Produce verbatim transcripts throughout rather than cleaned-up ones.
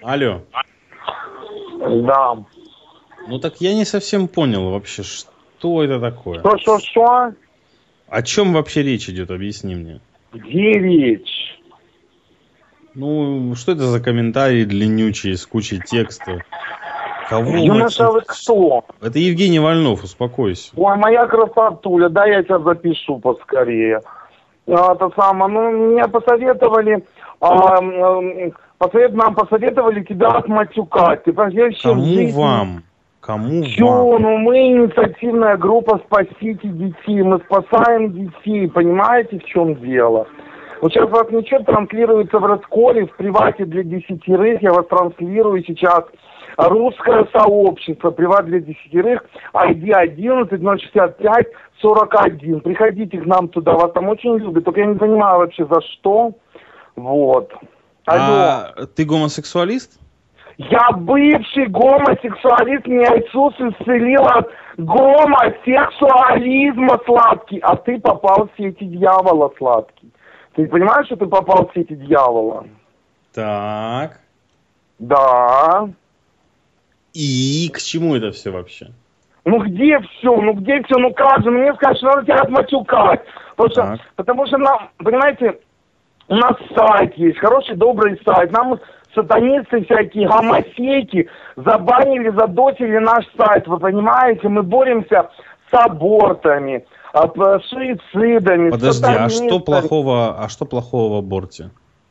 Алло. Да. Ну так я не совсем понял вообще, что это такое. Что, что, что? О чем вообще речь идет, объясни мне. Где речь? Ну, что это за комментарии длиннючие с кучей текста? Кого Юноша, вы кто? Это Евгений Вольнов, успокойся. Ой, моя красотуля, да я тебя запишу поскорее. А, это самое, ну, мне посоветовали, а, посовет, нам посоветовали тебя отматюкать. Ты понимаешь, Кому жизни... вам? Кому Чё, вам? ну мы инициативная группа «Спасите детей», мы спасаем детей, понимаете, в чем дело? Вот сейчас у вас ничего транслируется в Росколе, в привате для десятерых, я вас транслирую сейчас. Русское сообщество, приват для десятерых, ай ди одиннадцать ноль шестьдесят пять сорок один. Приходите к нам туда, вас там очень любят, только я не понимаю вообще за что. Вот. Алло. А ты гомосексуалист? Я бывший гомосексуалист, меня Иисус исцелил от гомосексуализма, сладкий. А ты попал в сети дьявола, сладкий. Ты понимаешь, что ты попал в сети дьявола? Так. Да. И к чему это все вообще? Ну где все? Ну где все? Ну как же? Мне сказать, что надо тебя отматюкать. Потому что, потому что нам, понимаете, у нас сайт есть, хороший, добрый сайт. Нам сатанисты всякие, гомосеки забанили, задосили наш сайт. Вы понимаете? Мы боремся с абортами, с суицидами. Подожди, а что плохого, а что плохого в аборте?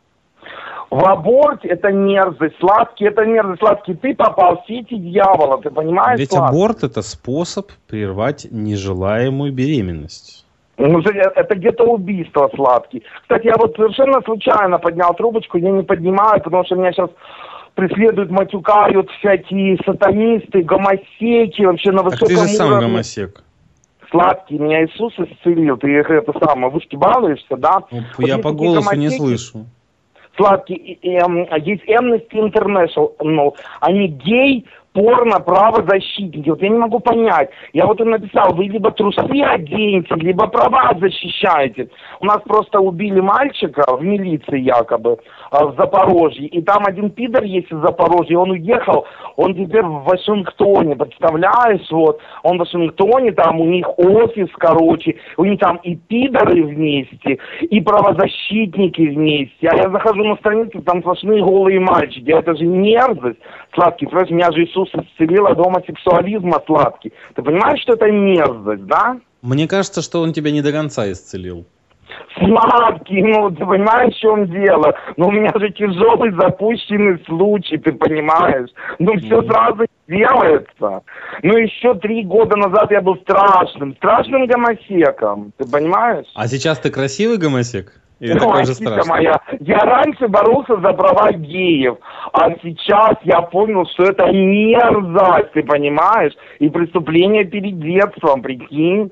В аборте это мерзость, сладкий, это мерзость, сладкий. Ты попал в сети дьявола, ты понимаешь? Ведь сладкий? Аборт это способ прервать нежелаемую беременность. Ну, это где-то убийство, сладкий. Кстати, я вот совершенно случайно поднял трубочку, я не поднимаю, потому что меня сейчас преследуют, матюкают всякие сатанисты, гомосеки, вообще на высоком уровне. Так ты же сам гомосек. Сладкий, меня Иисус исцелил, ты это самое, вышки балуешься, да? Ну, вот я по голосу гомосеки... не слышу. Сладкий, эм, есть Amnesty International, они гей, порно, правозащитники. Вот я не могу понять. Я вот им написал, вы либо трусы оденете, либо права защищаете. У нас просто убили мальчика в милиции якобы в Запорожье. И там один пидор есть из Запорожья, он уехал, он теперь в Вашингтоне, представляешь, вот. Он в Вашингтоне, там у них офис, короче, у них там и пидоры вместе, и правозащитники вместе. А я захожу на страницу, там сплошные голые мальчики. Это же мерзость. Сладкий, понимаешь, меня же Иисус исцелил от гомосексуализма, сладкий. Ты понимаешь, что это мерзость, да? Мне кажется, что он тебя не до конца исцелил. Сладкий, ну ты понимаешь, в чем дело? Ну у меня же тяжелый запущенный случай, ты понимаешь? Ну все mm-hmm. сразу делается. Ну еще три года назад я был страшным, страшным гомосеком, ты понимаешь? А сейчас ты красивый гомосек? Или ну, такой же страшный? Моя. Я раньше боролся за права геев, а сейчас я понял, что это мерзость, ты понимаешь? И преступление перед детством, прикинь.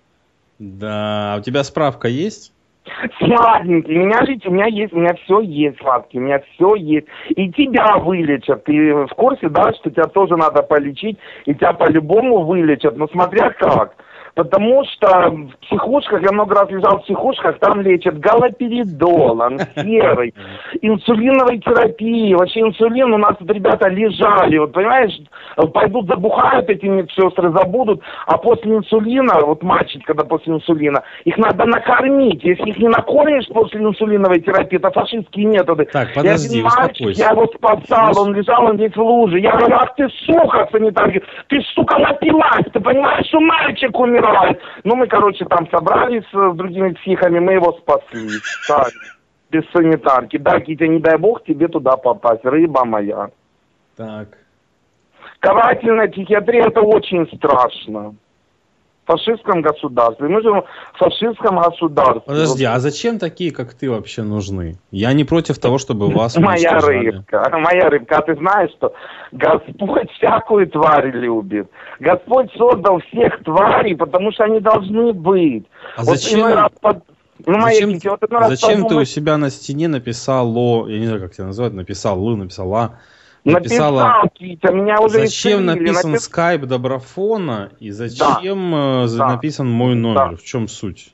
Да, у тебя справка есть? Сладенький, у меня жить, у меня есть, у меня все есть, сладкий, у меня все есть. И тебя вылечат. Ты в курсе, да, что тебя тоже надо полечить, и тебя по-любому вылечат, но смотря как. Потому что в психушках, я много раз лежал в психушках, там лечат галоперидол, серый, инсулиновой терапии. Вообще инсулин у нас тут ребята лежали, вот понимаешь, пойдут забухают эти медсестры, забудут, а после инсулина, вот мальчик, когда после инсулина, их надо накормить. Если их не накормишь после инсулиновой терапии, это фашистские методы. Так, подожди, я мальчик, я его спасал, он лежал, он весь в луже. Я говорю, ах ты сука, санитарка, ты сука напилась, ты понимаешь, что мальчик умирает. Ну, мы, короче, там собрались с другими психами, мы его спасли. Так, без санитарки. Да, Китя, не дай бог тебе туда попасть, рыба моя. Так. Карательная психиатрия – это очень страшно. В фашистском государстве. Мы живем в фашистском государстве. Подожди, а зачем такие, как ты, вообще нужны? Я не против того, чтобы вас Моя рыбка, моя рыбка, а ты знаешь, что Господь всякую тварь любит. Господь создал всех тварей, потому что они должны быть. А вот зачем, под... ну, зачем, дети, вот зачем подумать... ты у себя на стене написал, я не знаю, как тебя называют, написал Л, написала... Написала, написал, Китя, меня уже зачем написан напис... скайп Доброфона и зачем да, э, да, написан мой номер? Да. В чем суть? В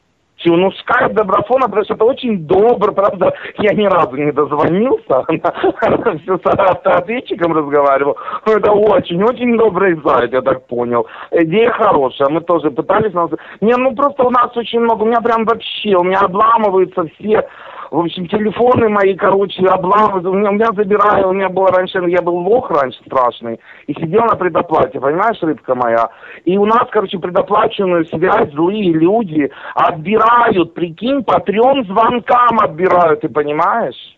Чего, ну, скайп Доброфона, потому что это очень добро, правда, я ни разу не дозвонился, все с автоответчиком разговаривал, но это очень-очень добрый сайт, я так понял. Идея хорошая, мы тоже пытались, не, ну, просто у нас очень много, у меня прям вообще, у меня обламываются все, в общем, телефоны мои, короче, обламываются, у меня, у меня забирают, у меня было раньше, я был лох раньше страшный, и сидел на предоплате, понимаешь, рыбка моя, и у нас, короче, предоплаченную связь злые люди отбирают, прикинь, по трем звонкам отбирают, ты понимаешь?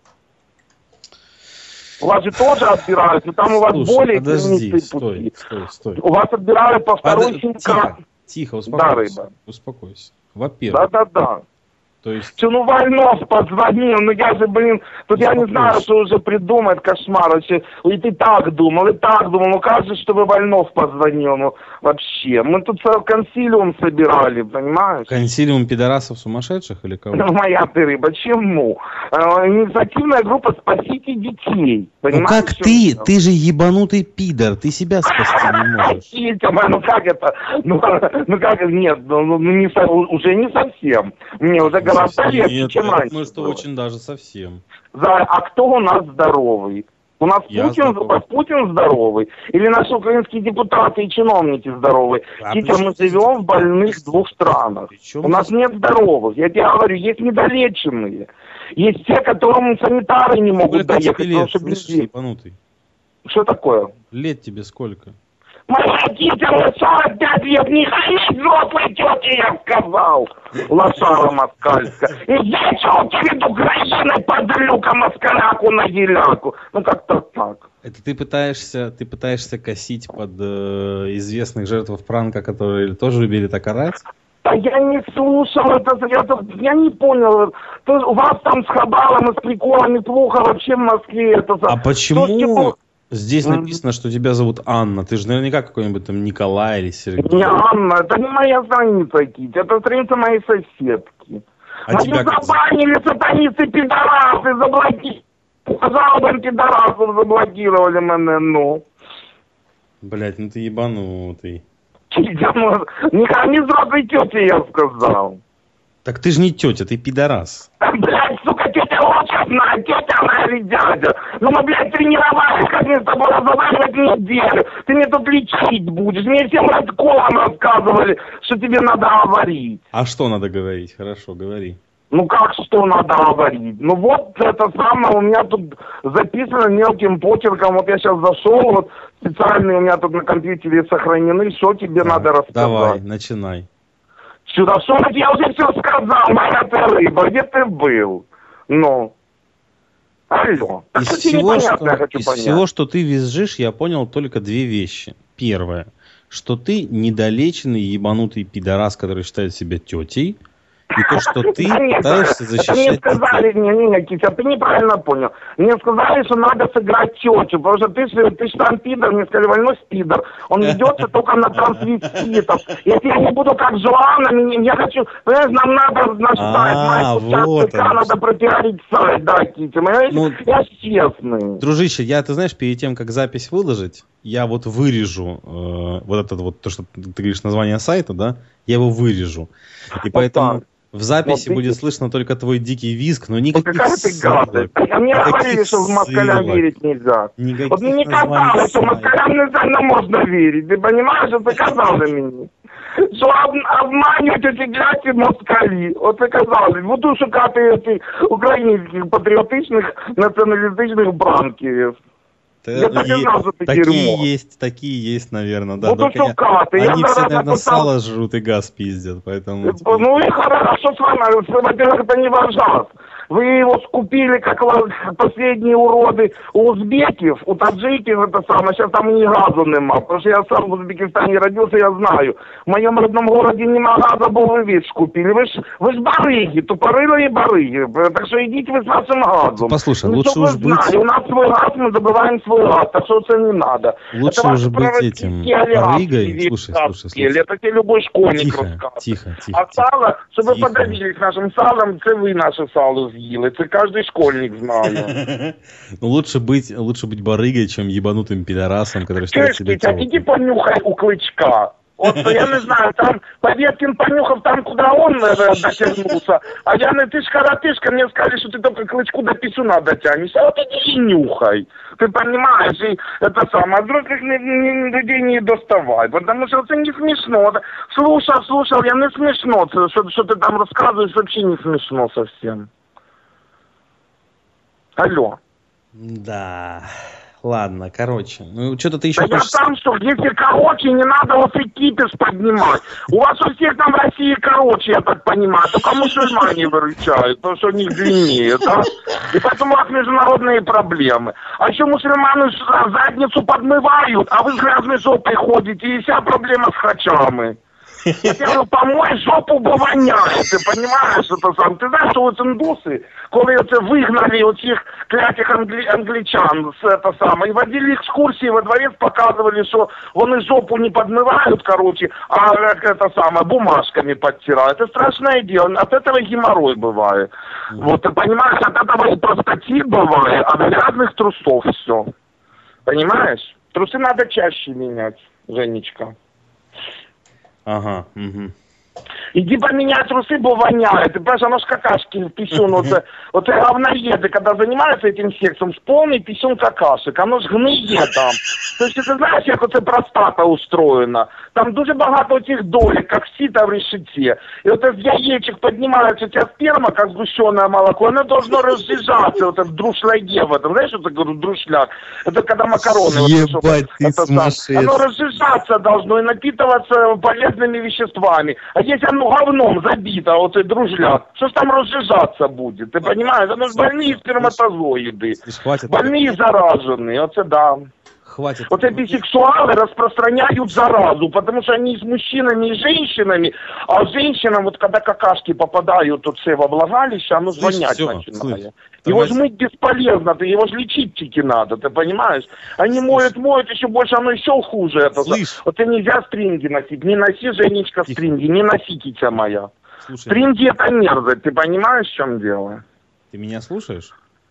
У вас же тоже отбирают, но там у вас Слушай, более подожди, пути. стой, стой, стой. У вас отбирают по второй Под... сим-карте. Тихо, тихо, успокойся, да, рыба. успокойся. Во-первых. Да-да-да. То есть... Че, ну Вольнов позвонил, ну я же, блин, тут я не знаю, что уже придумать, кошмар вообще. И ты так думал, и так думал, ну как же, чтобы Вольнов позвонил, ну вообще. Мы тут консилиум собирали, понимаешь? Консилиум пидорасов сумасшедших или кого? Ну моя ты рыба, чему? Э, инициативная группа «Спасите детей». Понимаешь, ну как ты? Это? Ты же ебанутый пидор, ты себя спасти не можешь. Ну как это? Ну, ну как, нет, ну, не, уже не совсем. Мне уже гораздо легче, нет, чем я раньше. думаю, что было. Очень даже совсем. За, а кто у нас здоровый? У нас Путин, Путин здоровый? Или наши украинские депутаты и чиновники здоровые? А Сейчас мы живем в больных двух странах. У нас нет здоровых. Я тебе говорю, есть недолеченные. Есть те, которым санитары не могут сколько доехать. Лет, слышишь, ебанутый? Что такое? Лет тебе сколько? Моя тетя сорок пять лет, не ходи взрослой тете, я сказал. Лошара москальская. И зачем перед Украиной подлюка москаляку на геляку? Ну как-то так. Это ты пытаешься, ты пытаешься косить под э, известных жертв пранка, которые тоже любили так орать? Да я не слушал это, я, я не понял. То, у вас там с Хабалом и с приколами плохо вообще в Москве. Это, а почему... То, Здесь написано, что тебя зовут Анна. Ты же наверняка какой-нибудь там Николай или Сергей. Не Анна, это не моя страница, Кить. Это страница моей соседки. А Они тебя забанили как... сатанисты пидорасы, заблокировали. Жалобам пидорасов заблокировали меня, ну. Блять, ну ты ебанутый. Китя, ну, не ходи взрослой тете, я сказал. Так ты же не тетя, ты пидорас. Блядь, сука, тетя лучше знает, тетя она или дядя. Ну мы, блядь, тренировались, как мне с тобой разговаривать неделю. Ты мне тут лечить будешь. Мне всем расколом рассказывали, что тебе надо говорить. А что надо говорить? Хорошо, говори. Ну как что надо говорить? Ну вот это самое у меня тут записано мелким почерком. Вот я сейчас зашел, вот специальные у меня тут на компьютере сохранены. Что тебе да, надо рассказать? Давай, начинай. Сюда, что я уже все сказал, моя ты рыба, где ты был? Ну, алло. Из, всего что, из всего, что ты визжишь, я понял только две вещи. Первое, что ты недолеченный ебанутый пидорас, который считает себя тетей. И то, что ты пытаешься защищать Мне сказали, не, не, не, Китя, ты неправильно понял. Мне сказали, что надо сыграть тетю, потому что ты, ты же там пидор, мне сказали, Вольной пидор. Он ведется только на трансвеститов. Если я не буду как Жуана, я хочу, понимаешь, нам надо, значит, а, вот надо пропиарить сайт, да, Китя, ну, я честный. Дружище, я, ты знаешь, перед тем, как запись выложить, я вот вырежу э, вот это вот, то, что ты говоришь, название сайта, да, я его вырежу. И вот поэтому... Так. В записи вот, будет ты... слышно только твой дикий визг, но никаких вот какая ты гадость. А мне говорили, что в москалям верить нельзя. Никаких вот мне не казалось, что москалям нельзя, можно верить. Ты понимаешь, что ты казал же мне? Что об, обманюють эти гляті москалі. Вот ты казали. Буду шукати эти українських патріотичних націоналістичних бранків. Я так и знал, что ты такие дерьмо. есть, такие есть, наверное, да. Буду шукати. Они я все, наверное, написал... сало жрут и газ пиздят, поэтому... Ну и хорошо с вами, во-первых, это не ваш газ. Вы его скупили, как последние уроды у узбеков, у таджиков, это самое, сейчас там и газу нема, потому что я сам в Узбекистане родился, я знаю. В моем родном городе нема газа, бо вы весь скупили. Вы ж, вы ж барыги, тупорылые барыги, так что идите вы с вашим газом. Послушай, ну, лучше уж быть... У нас свой газ, мы забываем свой газ, так что это не надо. Лучше это уже быть этим барыгой. Слушай, слушай, слушай. Это тебе любой школьник тихо, рассказывает. Тихо, тихо. А сало, чтобы тихо. вы подавились нашим салом, это вы наше сало съели. Это каждый школьник знает. Ну лучше быть, лучше быть барыгой, чем ебанутым пидорасом, который считает себя телом. А иди понюхай у Клычка. Вот я не знаю, там Поветкин понюхав там, куда он дотянулся, а я, ты ж коротышка, мне сказали, что ты только клычку до писюна дотянешься, а вот иди и нюхай. Ты понимаешь, и это самое, взрослых людей не доставай, потому что это не смешно. Слушал, слушал, я не смешно, что, что ты там рассказываешь, вообще не смешно совсем. Алло. Да... Ладно, короче, ну что-то ты еще да хочешь... я сам что, если короче, не надо вот и кипиш поднимать. У вас у всех там в России короче, я так понимаю, только мусульмане выручают, потому что у них длиннее, да? И поэтому у вас международные проблемы. А еще мусульманы задницу подмывают, а вы с грязной жопой ходите, и вся проблема с хачами. Хотя бы помой жопу, бо воняє, ти розумієш, що це сам. Ти знаєш, що от індуси, коли це вигнали оцих клятих англі... англічан, це саме, і водили екскурсії во дворец, показували, що вони жопу не подмивають, короче, а это саме, бумажками подтирают. Это страшное дело, от этого геморрой бывает. Вот, ты понимаешь, от этого и простатит бывает, от грязных трусов все. Понимаешь? Трусы надо чаще менять, Женечка. Ага, угу. Иди поменяй трусы, бо воняет. Ты понимаешь, оно ж какашки в писюн. Вот, вот говноеды, когда занимаются этим сексом, вспомни писюн какашек. Оно ж гниє там. То есть, ты знаешь, як оце простата устроена? Там дуже багато этих долек, как сито в решете. И вот из яичек поднимается у тебя сперма, как сгущенное молоко, оно должно разжижаться, вот это в друшляге в этом. Знаешь, что такое друшляк? Это когда макароны... Ебать, вот, ты это, сумасшедший. оно разжижаться должно и напитываться полезными веществами. А если оно говном забито, вот и дружляк, что ж там разжижаться будет? Ты понимаешь? Оно же больные сперматозоиды. Хватит. Больные зараженные, вот это да. Хватит. Вот эти бисексуалы распространяют заразу, потому что они с мужчинами и женщинами, а женщинам, вот когда какашки попадают вот во влагалище, оно звонять начинает. Его ж мыть бесполезно, ты его ж лечить таки надо, ты понимаешь? Они моют, моют, еще больше, оно еще хуже. Это. Вот и нельзя стринги носить, не носи, Женечка, стринги, не носи, китя моя. Слушай, стринги это мерзость, ты понимаешь, в чем дело? Ты меня слушаешь?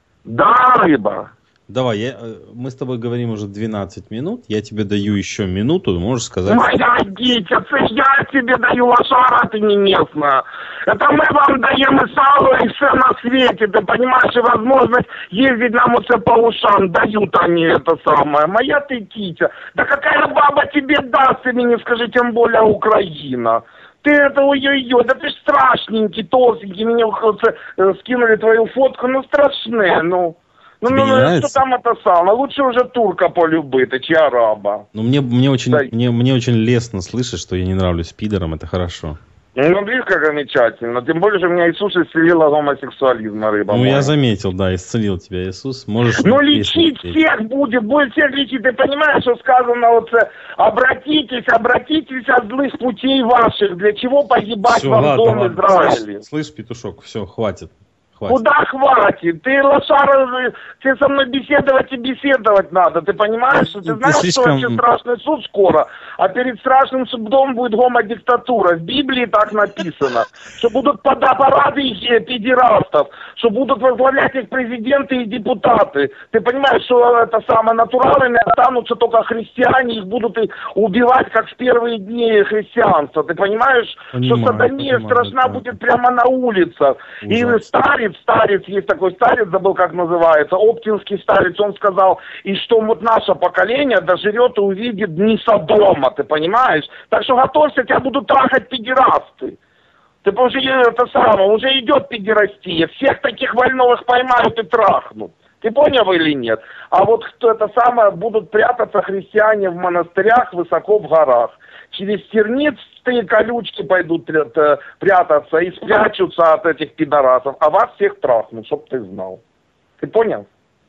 Да, рыба. Давай, я, мы с тобой говорим уже двенадцать минут, я тебе даю еще минуту, можешь сказать... Моя дитя, це я тебе даю, лошара, ты не местная. Это мы вам даем и сало, и все на свете, ты понимаешь, и возможность ездить нам оце по ушам, дают они это самое. Моя ты китя. Да какая баба тебе даст, ты мне скажи, тем более Украина. Ты это, ой-ой-ой, да ты ж страшненький, толстенький, мне э, скинули твою фотку, ну страшные, ну... Ну, ну, ну что там это самое? Лучше уже турка полюбить, чи араба. Ну, мне, мне, очень, да. мне, мне очень лестно слышать, что я не нравлюсь пидорам, это хорошо. Ну, видишь, как замечательно. Тем более, что меня Иисус исцелил от гомосексуализма, рыба. Ну, моя. Я заметил, да, исцелил тебя Иисус. Можешь... Ну, лечить всех будет, будет всех лечить. Ты понимаешь, что сказано, вот, обратитесь, обратитесь от злых путей ваших. Для чего погибать все, вам в ладно, дом ладно. Израиля? Слышь, петушок, все, хватит. Хватит. Куда хватит? Ты, лошара, тебе со мной беседовать и беседовать надо. Ты понимаешь, что ты, ты знаешь, слишком... что вообще страшный суд скоро? А перед страшным судом будет гомодиктатура. В Библии так написано. Что будут парады педерастов, что будут возглавлять их президенты и депутаты. Ты понимаешь, что это самое натуральное, останутся только христиане, их будут убивать, как в первые дни христианства. Ты понимаешь, понимаю, что сатания понимаю, страшна да. будет прямо на улицах. Ужас. И старец, старец, есть такой старец, забыл, как называется, оптинский старец, он сказал, и что вот наше поколение доживет и увидит дни Содома, ты понимаешь? Так что готовься, тебя будут трахать педерасты. Ты уже, это самое, уже идет педерастия, всех таких больных поймают и трахнут. Ты понял или нет? А вот кто это самое, будут прятаться христиане в монастырях высоко в горах. Через тернистые колючки пойдут прятаться и спрячутся от этих пидорасов. А вас всех трахнут, чтоб ты знал. Ты понял?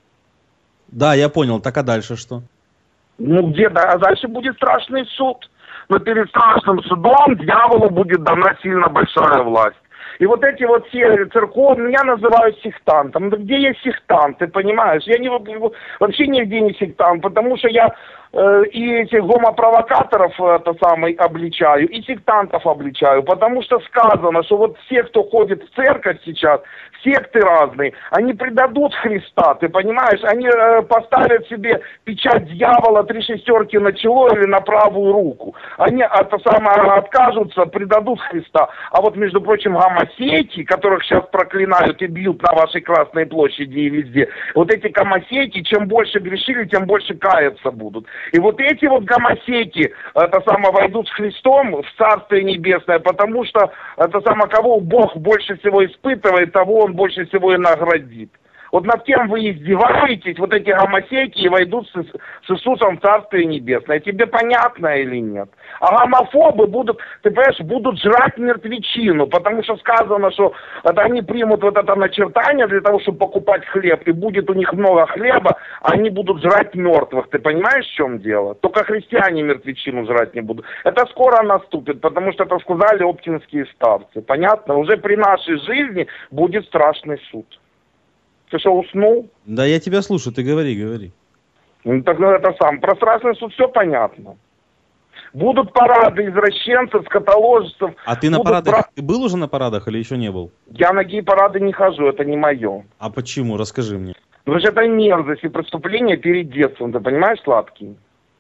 Да, я понял. Так а дальше что? Ну где, да, а дальше будет страшный суд. Но перед страшным судом дьяволу будет дана сильно большая власть. И вот эти вот все церковные, меня называют сектантом. Да где я сектант, ты понимаешь? Я не, вообще нигде не сектант, потому что я и этих гомопровокаторов это самый обличаю, и сектантов обличаю, потому что сказано, что вот все, кто ходит в церковь сейчас, секты разные, они предадут Христа, ты понимаешь, они э, поставят себе печать дьявола, три шестерки на чело или на правую руку, они это самое откажутся, предадут Христа, а вот, между прочим, гомосеки, которых сейчас проклинают и бьют на вашей Красной площади и везде, вот эти гомосеки, чем больше грешили, тем больше каяться будут. И вот эти вот гомосеки, это самое, войдут с Христом в Царствие Небесное, потому что это самое, кого Бог больше всего испытывает, того Он больше всего и наградит. Вот над кем вы издеваетесь, вот эти гомосеки и войдут с, с Иисусом в Царствие Небесное. Тебе понятно или нет? А гомофобы будут, ты понимаешь, будут жрать мертвечину, потому что сказано, что это они примут вот это начертание для того, чтобы покупать хлеб, и будет у них много хлеба, а они будут жрать мертвых. Ты понимаешь, в чем дело? Только христиане мертвечину жрать не будут. Это скоро наступит, потому что это сказали оптинские старцы. Понятно? Уже при нашей жизни будет страшный суд. Ты что, уснул? Да, я тебя слушаю, ты говори, говори. Ну, так ну, это сам. Про страшный суд все понятно. Будут парады извращенцев, скотоложцев. А ты на парадах, пара... ты был уже на парадах или еще не был? Я на гей-парады не хожу, это не мое. А почему? Расскажи мне. Потому что это мерзость и преступление перед детством, ты понимаешь, сладкий?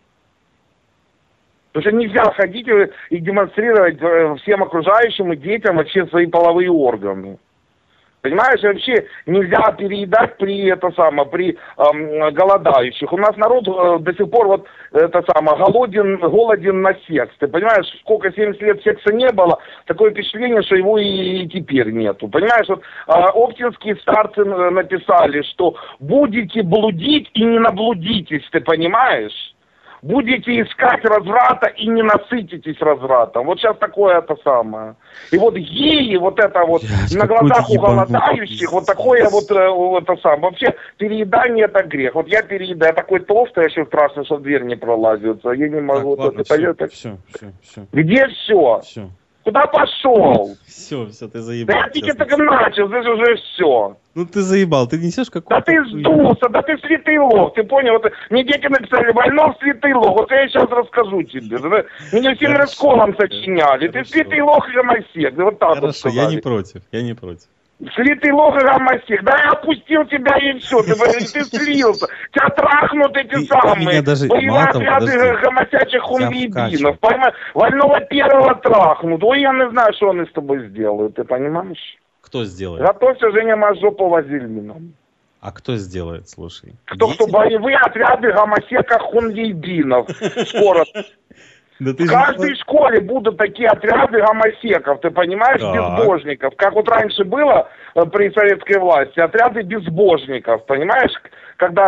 Потому что нельзя ходить и демонстрировать всем окружающим и детям вообще свои половые органы. Понимаешь, вообще нельзя переедать при это самое, при эм, голодающих. У нас народ э, до сих пор вот это самое голоден, голоден на секс. Ты понимаешь, сколько семьдесят лет секса не было, такое впечатление, что его и, и теперь нету. Понимаешь, вот э, оптинские старцы написали, что будете блудить и не наблудитесь, ты понимаешь? Будете искать разврата и не насытитесь развратом. Вот сейчас такое это самое. И вот геи, вот это вот я на глазах у голодающих, вот такое вот, вот это самое. Вообще переедание это грех. Вот я переедаю, я такой толстый, я еще страшно, что дверь не пролазит. Я не могу. Так, ладно, это, все, это... все, все, все. Где все? Все. Куда пошел? Все, все, ты заебал. Да я тебе так начал, здесь уже все. Ну ты заебал, ты несешь какой-то... Да ты сдулся, да ты святый лох, ты понял? Вот, мне дети написали, Вольнов святый лох, вот я сейчас расскажу тебе. Меня всем расколом сочиняли, ты святый лох и гомосек, вот так Хорошо, вот сказали. я не против, я не против. Слитый лох и гомосек, да я опустил тебя и все, ты, ты слился, тебя трахнут эти ты, самые, даже, боевые отряды гомосячих хунвейбинов, понимаешь, Вольного первого трахнут, ой, я не знаю, что они с тобой сделают, ты понимаешь? Кто сделает? Готовься, Женя Мазопа вазельмина. А кто сделает, слушай? Кто, кто боевые отряды гомосеков хунвейбинов, скоро. Да в каждой же... школе будут такие отряды гомосеков, ты понимаешь, да. Безбожников. Как вот раньше было при советской власти, отряды безбожников, понимаешь? Когда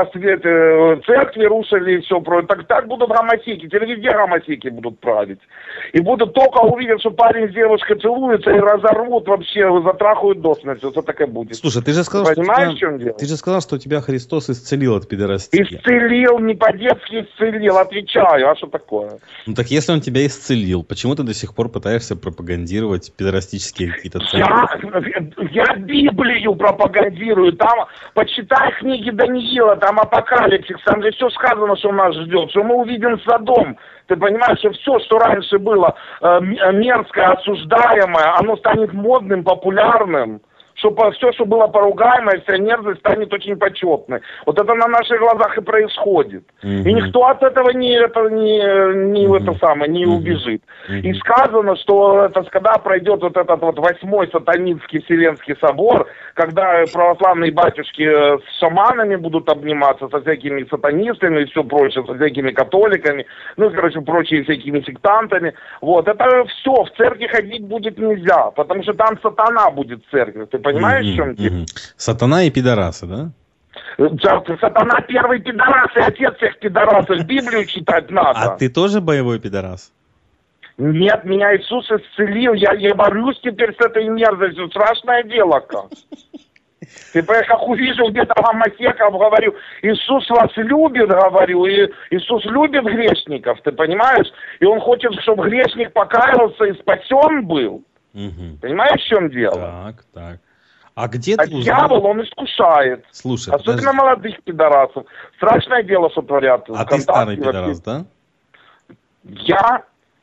церкви рушили и все прочее, так, так будут гомосеки, теперь везде гомосеки будут править. И будут только увидеть, что парень с девушкой целуется и разорвут вообще, затрахают до смерти, вот так и будет. Слушай, ты же сказал, ты понимаешь, тебя, в чем дело? Ты же сказал, что тебя Христос исцелил от пидорастии. Исцелил, не по-детски исцелил, отвечаю, а что такое? Ну так если он тебя исцелил, почему ты до сих пор пытаешься пропагандировать пидорастические какие-то цели? Я, я Библию пропагандирую, там, почитай книги Даниила, там апокалипсис, там же все сказано, что нас ждет, что мы увидим Содом. Ты понимаешь, что все, что раньше было э, мерзкое, осуждаемое, оно станет модным, популярным. Что все, что было поругаемое, вся мерзость станет очень почетной. Вот это на наших глазах и происходит. Mm-hmm. И никто от этого не, это, не, не, mm-hmm. это самое, не mm-hmm. убежит. Mm-hmm. И сказано, что это, когда пройдет вот этот вот восьмой сатанинский Вселенский собор, когда православные батюшки с шаманами будут обниматься, со всякими сатанистами и все прочее, со всякими католиками, ну, короче, прочими всякими сектантами. Вот, это все, в церкви ходить будет нельзя, потому что там сатана будет в церкви. Ты понимаешь, mm-hmm, в чем дело? Mm-hmm. Сатана и пидорасы, да? Сатана первый пидорас и отец всех пидорасов. Библию читать надо. А ты тоже боевой пидорас? Нет, меня Иисус исцелил. Я, я борюсь теперь с этой мерзостью. Страшное дело как. Ты понимаешь, как увижу где-то гомосеков, говорю, Иисус вас любит, говорю, и Иисус любит грешников, ты понимаешь? И Он хочет, чтобы грешник покаялся и спасен был. Угу. Понимаешь, в чем дело? Так, так. А где а ты узнал? дьявол, он искушает. Слушай, особенно подожди. молодых пидорасов. Страшное дело, что творят. А ты старый пидорас, да? Я,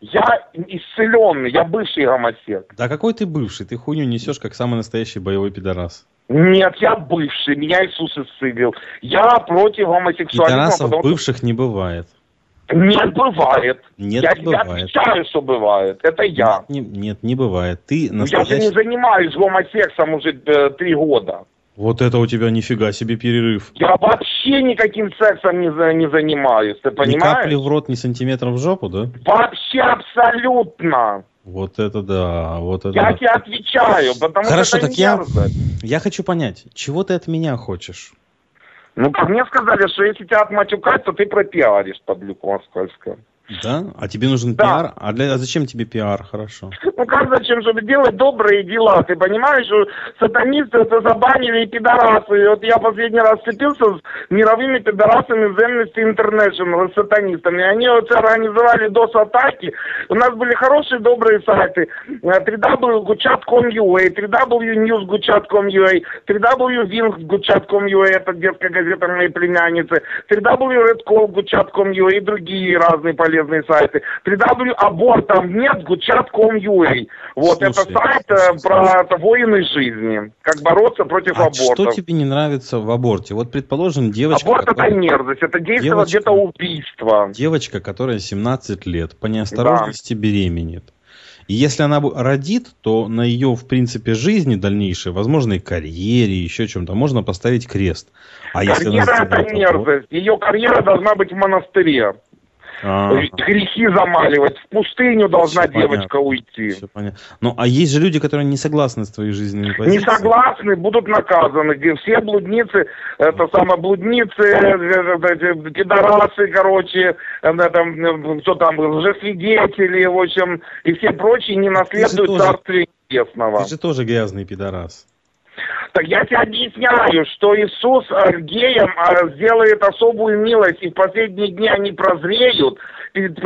я исцеленный, я бывший гомосек. Да какой ты бывший? Ты хуйню несешь, как самый настоящий боевой пидорас. Нет, я бывший, меня Иисус исцелил. Я против гомосексуализма. Пидорасов потому... бывших не бывает. Нет, бывает. Нет, я не тебе бывает. отвечаю, что бывает. Это я. Нет, не, нет, не бывает. Ты Ну, настоящий... я же не занимаюсь гомосексом уже э, три года. Вот это у тебя нифига себе перерыв. Я вообще никаким сексом не, за, не занимаюсь, ты понимаешь? Ни капли в рот, ни сантиметра в жопу, да? Вообще абсолютно. Вот это да, вот это Я да. тебе отвечаю, потому Хорошо, что это так я, мерзость. я хочу понять, чего ты от меня хочешь? Ну, как мне сказали, что если тебя отматюкать, то ты пропиаришь, подлюка москальская. Да? А тебе нужен Да. пиар? А, для... а зачем тебе пиар? Хорошо. Ну как зачем, чтобы делать добрые дела? Ты понимаешь, что сатанисты это забанили и пидорасы. И вот я последний раз встретился с мировыми пидорасами в Amnesty International, с сатанистами. Они вот организовали дос-атаки. У нас были хорошие добрые сайты. три дабл ю гучат точка ком точка ю а, три дабл ю ньюс гучат точка ком точка ю а, три дабл ю винкс гучат точка ком точка ю а, это детская газета моей племянницы, три дабл ю редкол гучат точка ком точка ю а и другие разные полезные сайты. три дабл ю абортов нет гучат точка ком точка ю а. Вот Слушай, это сайт слушай, про это, воины жизни. Как бороться против А абортов. что тебе не нравится в аборте? Вот, предположим, девочка... Аборт которая... это мерзость, это действие Девочка- где-то убийства. Девочка, которая семнадцать лет, по неосторожности беременеет. И если она бу- родит, то на ее, в принципе, жизни дальнейшей, возможно, и карьере, еще чем-то, можно поставить крест. А если она Карьера это сделает аборт- мерзость. Ее карьера должна быть в монастыре. А, Грехи замаливать. В пустыню должна Всё девочка понятно. уйти. всё понятно. Ну, а есть же люди, которые не согласны с твоей жизненной Не позицией. согласны, будут наказаны. Где все блудницы, это самое блудницы, э, эти пидорасы, короче, э, там, э, кто там, лжесвидетели, в общем, и все прочие не наследуют тоже- Царствие Небесного. Ты же тоже грязный пидорас. Так я тебе объясняю, что Иисус э, геям э, сделает особую милость, и в последние дни они прозреют, перед